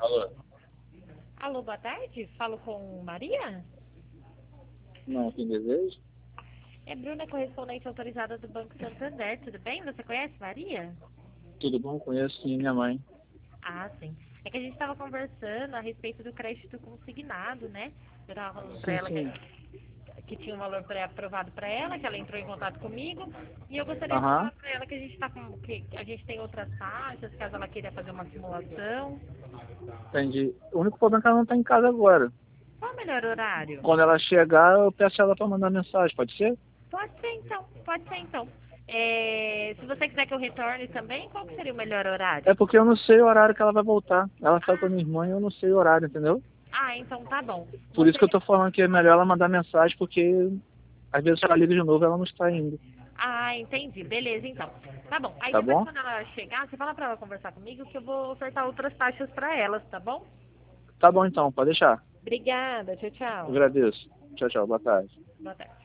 Alô? Alô, boa tarde. Falo com Maria? Não, quem deseja? É Bruna, correspondente autorizada do Banco Santander. Tudo bem? Você conhece Maria? Tudo bom? Conheço sim minha mãe. Ah, sim. É que a gente estava conversando a respeito do crédito consignado, né? Eu estava falando para Sim, ela sim. que tinha um valor pré-aprovado para ela, que ela entrou em contato comigo. E eu gostaria de Aham, falar para ela que a gente tá com, que a gente tem outras taxas, caso ela queira fazer uma simulação. entendi. O único problema é que ela não está em casa agora. Qual o melhor horário? Quando ela chegar, eu peço ela para mandar mensagem, pode ser? Pode ser então, pode ser então. Se você quiser que eu retorne também, qual que seria o melhor É horário? porque eu não sei o horário que ela vai voltar. Ela saiu com a Ah, minha irmã e eu não sei o horário, entendeu? então tá bom. Por isso que eu Você. tô falando que é melhor ela mandar mensagem, porque às vezes ela liga de novo e ela não está indo. Entendi. Beleza, então. Tá bom. Aí Tá depois bom? quando ela chegar, você fala pra ela conversar comigo que eu vou ofertar outras taxas pra elas, tá bom? Tá bom então, pode deixar. Obrigada. Tchau, tchau. Agradeço. Tchau, tchau. Boa tarde. Boa tarde.